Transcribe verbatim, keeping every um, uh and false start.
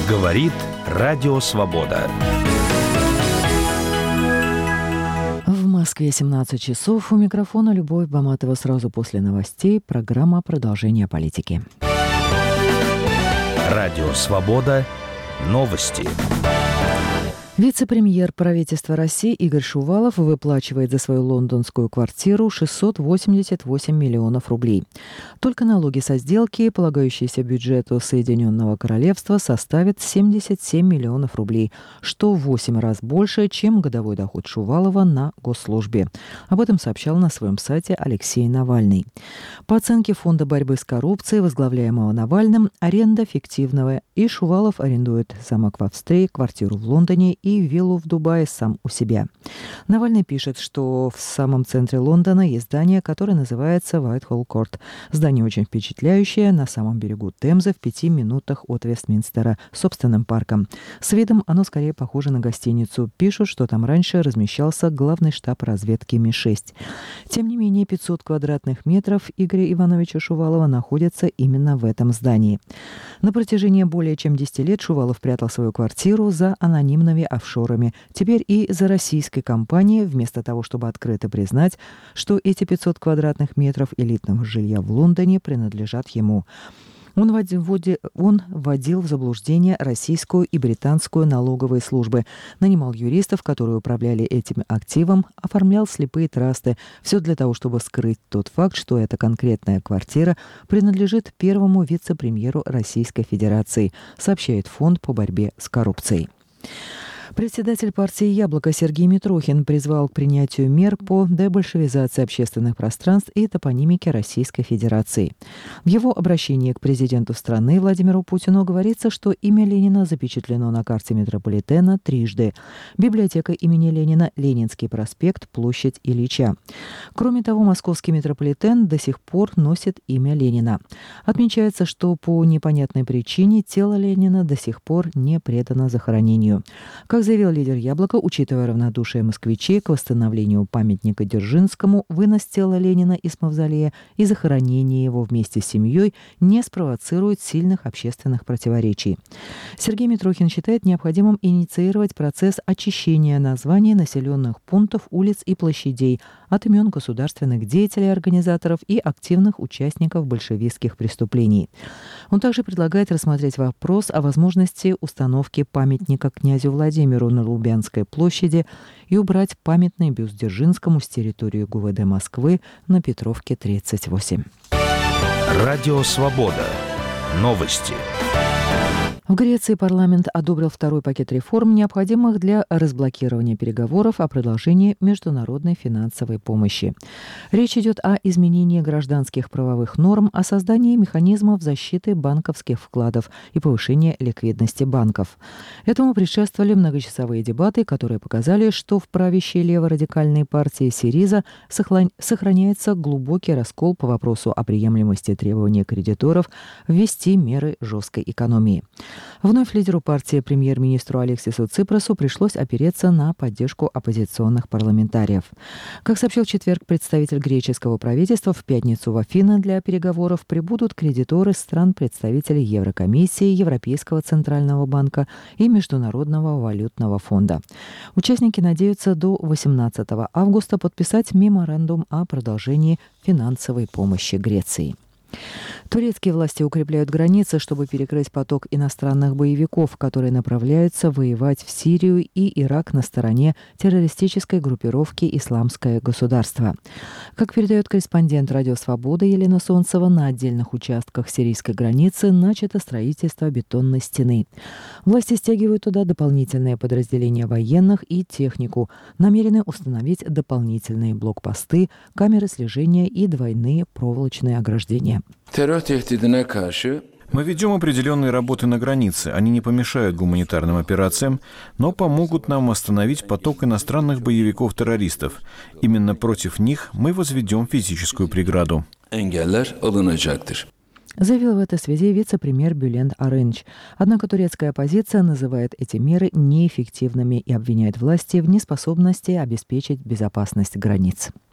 Говорит Радио Свобода. В Москве семнадцать часов. У микрофона Любовь Баматова. Сразу после новостей программа «Продолжение политики». Радио Свобода. Новости. Вице-премьер правительства России Игорь Шувалов выплачивает за свою лондонскую квартиру шестьсот восемьдесят восемь миллионов рублей. Только налоги со сделки, полагающиеся бюджету Соединенного Королевства, составят семьдесят семь миллионов рублей, что в восемь раз больше, чем годовой доход Шувалова на госслужбе. Об этом сообщал на своем сайте Алексей Навальный. По оценке Фонда борьбы с коррупцией, возглавляемого Навальным, аренда фиктивная, и Шувалов арендует замок в Австрии, квартиру в Лондоне и и виллу в Дубае сам у себя. Навальный пишет, что в самом центре Лондона есть здание, которое называется Whitehall Court. Здание очень впечатляющее, на самом берегу Темзы, в пяти минутах от Вестминстера, с собственным парком. С видом оно скорее похоже на гостиницу. Пишут, что там раньше размещался главный штаб разведки Ми шесть. Тем не менее, пятьсот квадратных метров Игоря Ивановича Шувалова находятся именно в этом здании. На протяжении более чем десяти лет Шувалов прятал свою квартиру за анонимными офшорами. Теперь и за российской компанией, вместо того, чтобы открыто признать, что эти пятьсот квадратных метров элитного жилья в Лондоне принадлежат ему. Он вводил, он вводил в заблуждение российскую и британскую налоговые службы, нанимал юристов, которые управляли этим активом, оформлял слепые трасты. Все для того, чтобы скрыть тот факт, что эта конкретная квартира принадлежит первому вице-премьеру Российской Федерации, сообщает Фонд по борьбе с коррупцией. Председатель партии «Яблоко» Сергей Митрохин призвал к принятию мер по дебольшевизации общественных пространств и топонимики Российской Федерации. В его обращении к президенту страны Владимиру Путину говорится, что имя Ленина запечатлено на карте метрополитена трижды. Библиотека имени Ленина, Ленинский проспект, площадь Ильича. Кроме того, московский метрополитен до сих пор носит имя Ленина. Отмечается, что по непонятной причине тело Ленина до сих пор не предано захоронению. Как заявил лидер «Яблока», учитывая равнодушие москвичей к восстановлению памятника Дзержинскому, вынос тела Ленина из мавзолея и захоронение его вместе с семьей не спровоцирует сильных общественных противоречий. Сергей Митрохин считает необходимым инициировать процесс очищения названий населенных пунктов, улиц и площадей от имен государственных деятелей, организаторов и активных участников большевистских преступлений. Он также предлагает рассмотреть вопрос о возможности установки памятника князю Владимиру на Лубянской площади и убрать памятный бюст Дзержинскому с территории ГУВД Москвы на Петровке, тридцать восемь. Радио Свобода. Новости. В Греции парламент одобрил второй пакет реформ, необходимых для разблокирования переговоров о продолжении международной финансовой помощи. Речь идет о изменении гражданских правовых норм, о создании механизмов защиты банковских вкладов и повышении ликвидности банков. Этому предшествовали многочасовые дебаты, которые показали, что в правящей леворадикальной партии Сириза сохраняется глубокий раскол по вопросу о приемлемости требования кредиторов ввести меры жесткой экономии. Вновь лидеру партии премьер-министру Алексису Ципрасу пришлось опереться на поддержку оппозиционных парламентариев. Как сообщил в четверг представитель греческого правительства, в пятницу в Афины для переговоров прибудут кредиторы стран-представителей Еврокомиссии, Европейского центрального банка и Международного валютного фонда. Участники надеются до восемнадцатого августа подписать меморандум о продолжении финансовой помощи Греции. Турецкие власти укрепляют границы, чтобы перекрыть поток иностранных боевиков, которые направляются воевать в Сирию и Ирак на стороне террористической группировки «Исламское государство». Как передает корреспондент «Радио Свобода» Елена Солнцева, на отдельных участках сирийской границы начато строительство бетонной стены. Власти стягивают туда дополнительные подразделения военных и технику, намерены установить дополнительные блокпосты, камеры слежения и двойные проволочные ограждения. Мы ведем определенные работы на границе. Они не помешают гуманитарным операциям, но помогут нам остановить поток иностранных боевиков-террористов. Именно против них мы возведем физическую преграду. Заявил в этой связи вице-премьер Бюлент Арынч. Однако турецкая оппозиция называет эти меры неэффективными и обвиняет власти в неспособности обеспечить безопасность границ.